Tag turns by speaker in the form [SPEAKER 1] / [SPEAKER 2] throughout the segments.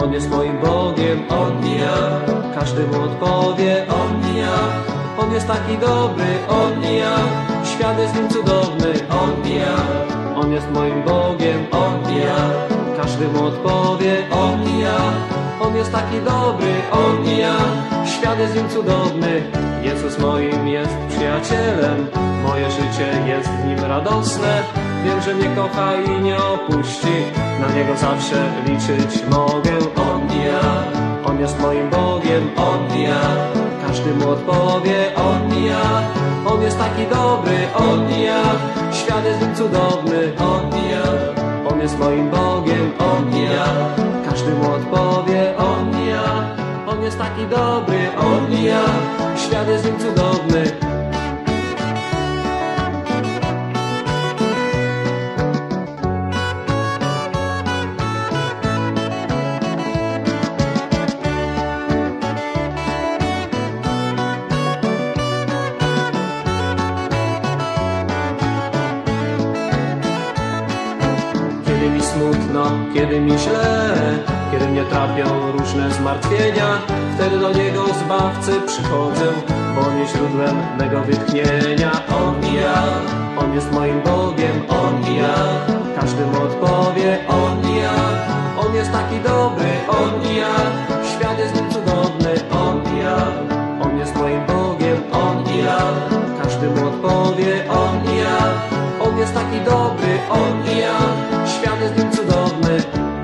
[SPEAKER 1] On jest moim Bogiem, On i ja. Każdy mu odpowie, On i ja. On jest taki dobry, On i ja. Świat jest nim cudowny, On i ja. On jest moim Bogiem, On i ja. Każdy mu odpowie, On i ja. On jest taki dobry, On i ja. Świat jest nim cudowny. Jezus moim jest przyjacielem. Moje życie jest w nim radosne. Wiem, że mnie kocha i nie opuści. Na Niego zawsze liczyć mogę. On i ja. On jest moim Bogiem, On i ja. Każdy mu odpowie, On i ja. On jest taki dobry, On i ja. Świat jest nim cudowny, On i ja. On jest moim Bogiem, On i ja. Każdy mu odpowie, On i ja. On jest taki dobry, On i ja. Świat jest nim cudowny. Kiedy mi smutno, kiedy mi źle, kiedy mnie trapią różne zmartwienia, wtedy do Niego Zbawcy przychodzę, bo On jest źródłem mego wytchnienia. On i ja, On jest moim Bogiem, On i ja. Każdy mu odpowie, On i ja. On jest taki dobry, On i ja. Świat jest nim cudowny, On i ja. On jest moim Bogiem, On i ja. Każdy mu odpowie, On i ja. On jest taki dobry, On i ja. Świat jest nim cudowny.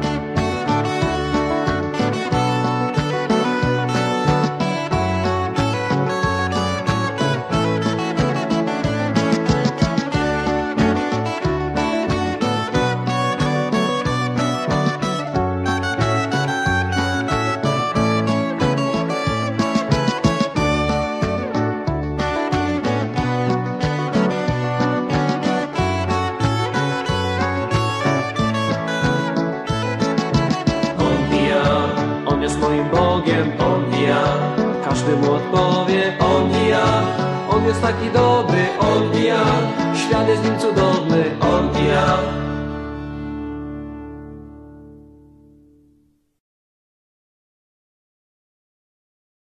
[SPEAKER 1] On jest moim Bogiem, On i ja. Każdy mu odpowie, On i ja. On jest taki dobry, On i ja. Świat jest nim cudowny, On i ja.